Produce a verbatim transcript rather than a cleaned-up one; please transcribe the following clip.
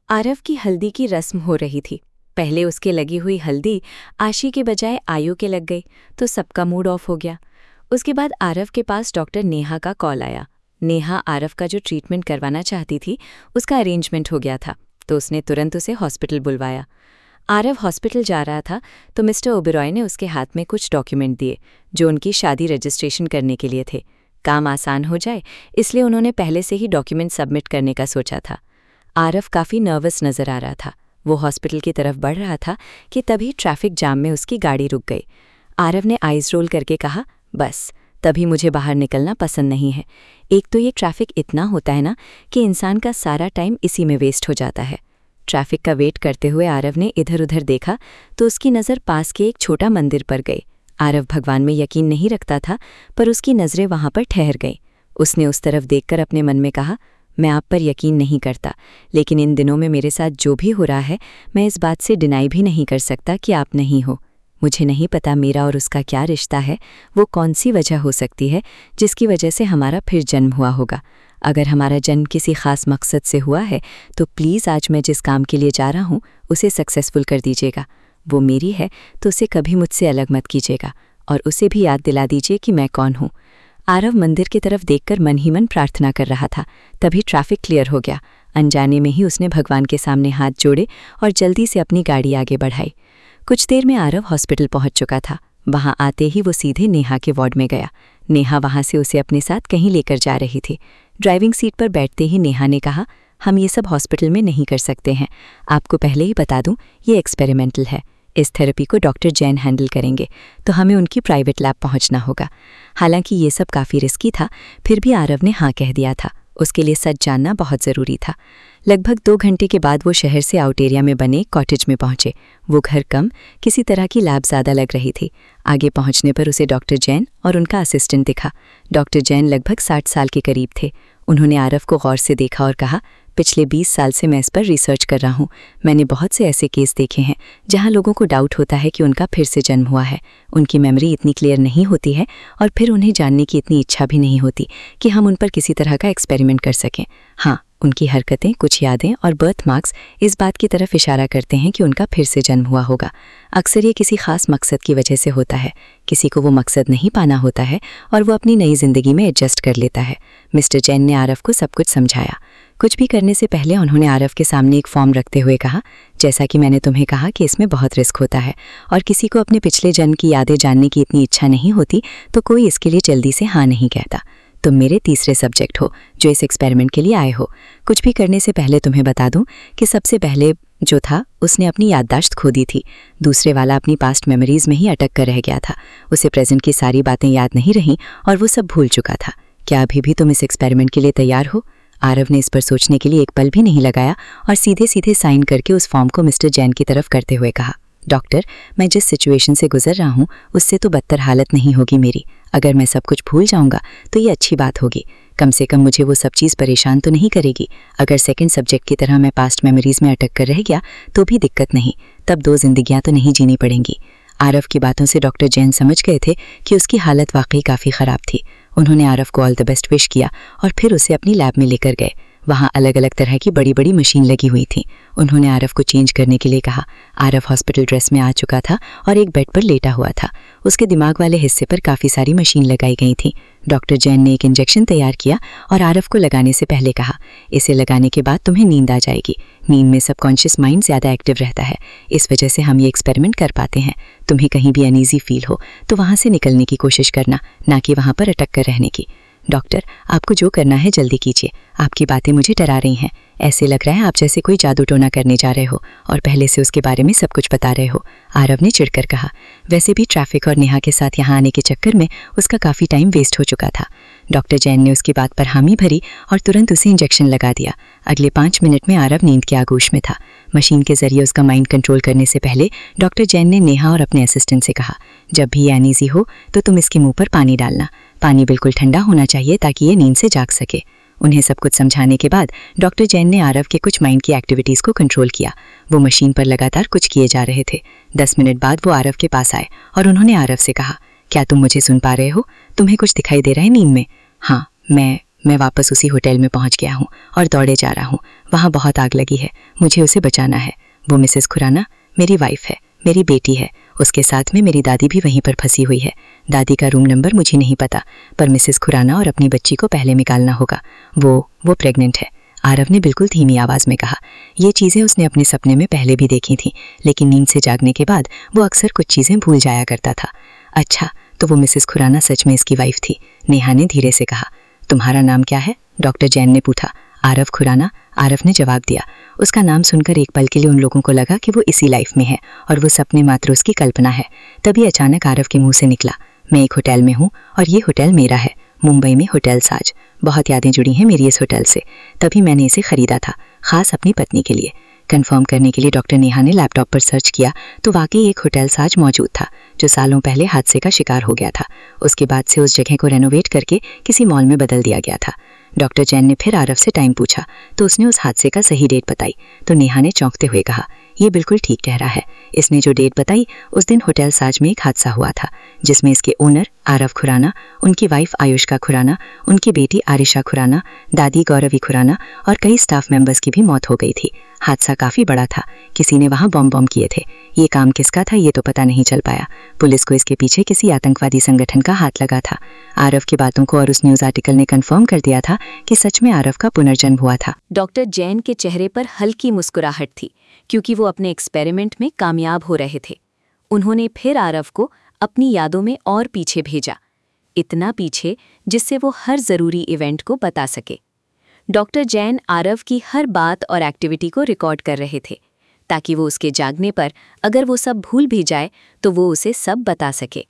आरव की हल्दी की रस्म हो रही थी। पहले उसके लगी हुई हल्दी आशी के बजाय आयु के लग गई तो सबका मूड ऑफ हो गया। उसके बाद आरव के पास डॉक्टर नेहा का कॉल आया। नेहा आरव का जो ट्रीटमेंट करवाना चाहती थी उसका अरेंजमेंट हो गया था, तो उसने तुरंत उसे हॉस्पिटल बुलवाया। आरव हॉस्पिटल जा रहा था तो मिस्टर ओबेरॉय ने उसके हाथ में कुछ डॉक्यूमेंट दिए जो उनकी शादी रजिस्ट्रेशन करने के लिए थे। काम आसान हो जाए इसलिए उन्होंने पहले से ही डॉक्यूमेंट सबमिट करने का सोचा था। आरव काफ़ी नर्वस नज़र आ रहा था। वो हॉस्पिटल की तरफ बढ़ रहा था कि तभी ट्रैफिक जाम में उसकी गाड़ी रुक गई। आरव ने आइज़ रोल करके कहा, बस तभी मुझे बाहर निकलना पसंद नहीं है। एक तो ये ट्रैफिक इतना होता है ना कि इंसान का सारा टाइम इसी में वेस्ट हो जाता है। ट्रैफिक का वेट करते हुए आरव ने इधर उधर देखा तो उसकी नज़र पास के एक छोटा मंदिर पर गई। आरव भगवान में यकीन नहीं रखता था, पर उसकी नज़रें वहाँ पर ठहर गईं। उसने उस तरफ देखकर अपने मन में कहा, मैं आप पर यकीन नहीं करता, लेकिन इन दिनों में मेरे साथ जो भी हो रहा है मैं इस बात से डिनाई भी नहीं कर सकता कि आप नहीं हो। मुझे नहीं पता मेरा और उसका क्या रिश्ता है, वो कौन सी वजह हो सकती है जिसकी वजह से हमारा फिर जन्म हुआ होगा। अगर हमारा जन्म किसी ख़ास मकसद से हुआ है तो प्लीज़ आज मैं जिस काम के लिए जा रहा हूँ उसे सक्सेसफुल कर दीजिएगा। वो मेरी है तो उसे कभी मुझसे अलग मत कीजिएगा और उसे भी याद दिला दीजिए कि मैं कौन हूँ। आरव मंदिर की तरफ देखकर मन ही मन प्रार्थना कर रहा था। तभी ट्रैफिक क्लियर हो गया। अनजाने में ही उसने भगवान के सामने हाथ जोड़े और जल्दी से अपनी गाड़ी आगे बढ़ाई। कुछ देर में आरव हॉस्पिटल पहुंच चुका था। वहां आते ही वो सीधे नेहा के वार्ड में गया। नेहा वहां से उसे अपने साथ कहीं लेकर जा रही थी। ड्राइविंग सीट पर बैठते ही नेहा ने कहा, हम ये सब हॉस्पिटल में नहीं कर सकते हैं। आपको पहले ही बता दूं, ये एक्सपेरिमेंटल है। इस थेरेपी को डॉक्टर जैन हैंडल करेंगे, तो हमें उनकी प्राइवेट लैब पहुंचना होगा। हालांकि ये सब काफ़ी रिस्की था, फिर भी आरव ने हाँ कह दिया था। उसके लिए सच जानना बहुत ज़रूरी था। लगभग दो घंटे के बाद वो शहर से आउट एरिया में बने कॉटेज में पहुंचे। वो घर कम, किसी तरह की लैब ज़्यादा लग रही थी। आगे पहुंचने पर उसे डॉक्टर जैन और उनका असिस्टेंट दिखा। डॉक्टर जैन लगभग साठ साल के करीब थे। उन्होंने आरव को गौर से देखा और कहा, पिछले बीस साल से मैं इस पर रिसर्च कर रहा हूँ। मैंने बहुत से ऐसे केस देखे हैं जहाँ लोगों को डाउट होता है कि उनका फिर से जन्म हुआ है। उनकी मेमोरी इतनी क्लियर नहीं होती है और फिर उन्हें जानने की इतनी इच्छा भी नहीं होती कि हम उन पर किसी तरह का एक्सपेरिमेंट कर सकें। हाँ, उनकी हरकतें, कुछ यादें और बर्थ मार्क्स इस बात की तरफ इशारा करते हैं कि उनका फिर से जन्म हुआ होगा। अक्सर ये किसी खास मकसद की वजह से होता है। किसी को वो मकसद नहीं पाना होता है और वो अपनी नई जिंदगी में एडजस्ट कर लेता है। मिस्टर जैन ने आरव को सब कुछ समझाया। कुछ भी करने से पहले उन्होंने आरव के सामने एक फॉर्म रखते हुए कहा, जैसा कि मैंने तुम्हें कहा कि इसमें बहुत रिस्क होता है और किसी को अपने पिछले जन्म की यादें जानने की इतनी इच्छा नहीं होती तो कोई इसके लिए जल्दी से हाँ नहीं कहता। तुम मेरे तीसरे सब्जेक्ट हो जो इस एक्सपेरिमेंट के लिए आए हो। कुछ भी करने से पहले तुम्हें बता दूं कि सबसे पहले जो था उसने अपनी याददाश्त खो दी थी। दूसरे वाला अपनी पास्ट मेमोरीज में ही अटक कर रह गया था। उसे प्रेजेंट की सारी बातें याद नहीं रहीं और वो सब भूल चुका था। क्या अभी भी तुम इस एक्सपेरिमेंट के लिए तैयार हो? आरव ने इस पर सोचने के लिए एक पल भी नहीं लगाया और सीधे सीधे साइन करके उस फॉर्म को मिस्टर जैन की तरफ करते हुए कहा, डॉक्टर, मैं जिस सिचुएशन से गुजर रहा हूँ उससे तो बदतर हालत नहीं होगी मेरी। अगर मैं सब कुछ भूल जाऊंगा तो ये अच्छी बात होगी। कम से कम मुझे वो सब चीज़ परेशान तो नहीं करेगी। अगर सेकंड सब्जेक्ट की तरह मैं पास्ट मेमोरीज में अटक कर रह गया तो भी दिक्कत नहीं, तब दो जिंदगियां तो नहीं जीनी पड़ेंगी। आरव की बातों से डॉक्टर जैन समझ गए थे कि उसकी हालत वाकई काफ़ी ख़राब थी। उन्होंने आरव को ऑल द बेस्ट विश किया और फिर उसे अपनी लैब में लेकर गए। वहाँ अलग अलग तरह की बड़ी बड़ी मशीन लगी हुई थी। उन्होंने आरव को चेंज करने के लिए कहा। आरव हॉस्पिटल ड्रेस में आ चुका था और एक बेड पर लेटा हुआ था। उसके दिमाग वाले हिस्से पर काफ़ी सारी मशीन लगाई गई थी। डॉक्टर जैन ने एक इंजेक्शन तैयार किया और आरव को लगाने से पहले कहा, इसे लगाने के बाद तुम्हें नींद आ जाएगी। नींद में सबकॉन्शियस माइंड ज़्यादा एक्टिव रहता है, इस वजह से हम ये एक्सपेरिमेंट कर पाते हैं। तुम्हें कहीं भी अनईजी फील हो तो वहाँ से निकलने की कोशिश करना, ना कि वहाँ पर अटक कर रहने की। डॉक्टर, आपको जो करना है जल्दी कीजिए। आपकी बातें मुझे डरा रही हैं। ऐसे लग रहा है आप जैसे कोई जादू टोना करने जा रहे हो और पहले से उसके बारे में सब कुछ बता रहे हो। आरव ने चिढ़कर कहा। वैसे भी ट्रैफिक और नेहा के साथ यहाँ आने के चक्कर में उसका काफ़ी टाइम वेस्ट हो चुका था। डॉक्टर जैन ने उसकी बात पर हामी भरी और तुरंत उसे इंजेक्शन लगा दिया। अगले पाँच मिनट में आरव नींद के आगोश में था। मशीन के जरिए उसका माइंड कंट्रोल करने से पहले डॉक्टर जैन ने नेहा और अपने असिस्टेंट से कहा, जब भी ये अनईजी हो तो तुम इसके मुंह पर पानी डालना। पानी बिल्कुल ठंडा होना चाहिए ताकि ये नींद से जाग सके। उन्हें सब कुछ समझाने के बाद डॉक्टर जैन ने आरव के कुछ माइंड की एक्टिविटीज़ को कंट्रोल किया। वो मशीन पर लगातार कुछ किए जा रहे थे। दस मिनट बाद वो आरव के पास आए और उन्होंने आरव से कहा, क्या तुम मुझे सुन पा रहे हो? तुम्हें कुछ दिखाई दे रहा है नींद में? हाँ, मैं मैं वापस उसी होटल में पहुंच गया हूँ और दौड़े जा रहा हूँ। वहाँ बहुत आग लगी है, मुझे उसे बचाना है। वो मिसेस खुराना मेरी वाइफ है, मेरी बेटी है। उसके साथ में मेरी दादी भी वहीं पर फंसी हुई है। दादी का रूम नंबर मुझे नहीं पता, पर मिसेस खुराना और अपनी बच्ची को पहले निकालना होगा। वो वो प्रेग्नेंट है, आरव ने बिल्कुल धीमी आवाज़ में कहा। ये चीज़ें उसने अपने सपने में पहले भी देखी थीं, लेकिन नींद से जागने के बाद वो अक्सर कुछ चीज़ें भूल जाया करता था। अच्छा, तो वो मिसेस खुराना सच में इसकी वाइफ थी, नेहा ने धीरे से कहा। तुम्हारा नाम क्या है? डॉक्टर जैन ने पूछा। आरव खुराना, आरव ने जवाब दिया। उसका नाम सुनकर एक पल के लिए उन लोगों को लगा कि वो इसी लाइफ में है और वो सपने मात्र उसकी कल्पना है। तभी अचानक आरव के मुंह से निकला, मैं एक होटल में हूँ और ये होटल मेरा है, मुंबई में होटल साज। बहुत यादें जुड़ी हैं मेरी इस होटल से, तभी मैंने इसे खरीदा था, खास अपनी पत्नी के लिए। कंफर्म करने के लिए डॉक्टर नेहा ने लैपटॉप पर सर्च किया तो वाकई एक होटल साज मौजूद था, जो सालों पहले हादसे का शिकार हो गया था। उसके बाद से उस जगह को रेनोवेट करके किसी मॉल में बदल दिया गया था। डॉक्टर जैन ने फिर आरव से टाइम पूछा तो उसने उस हादसे का सही डेट बताई, तो नेहा ने चौंकते हुए कहा, ये बिल्कुल ठीक कह रहा है। इसने जो डेट बताई, उस दिन होटल साज में एक हादसा हुआ था, जिसमें इसके ओनर आरव खुराना, उनकी वाइफ आयुष्का खुराना, उनकी बेटी आरिशा खुराना, दादी गौरवी खुराना और कई स्टाफ मेंबर्स की भी मौत हो गई थी। हादसा काफ़ी बड़ा था, किसी ने वहाँ बम बम किए थे। ये काम किसका था ये तो पता नहीं चल पाया। पुलिस को इसके पीछे किसी आतंकवादी संगठन का हाथ लगा था। आरव की बातों को और उस न्यूज़ आर्टिकल ने कंफर्म कर दिया था कि सच में आरव का पुनर्जन्म हुआ था। डॉक्टर जैन के चेहरे पर हल्की मुस्कुराहट थी, क्योंकि वो अपने एक्सपेरिमेंट में कामयाब हो रहे थे। उन्होंने फिर आरव को अपनी यादों में और पीछे भेजा, इतना पीछे जिससे वो हर ज़रूरी इवेंट को बता सके। डॉक्टर जैन आरव की हर बात और एक्टिविटी को रिकॉर्ड कर रहे थे, ताकि वो उसके जागने पर अगर वो सब भूल भी जाए तो वो उसे सब बता सके।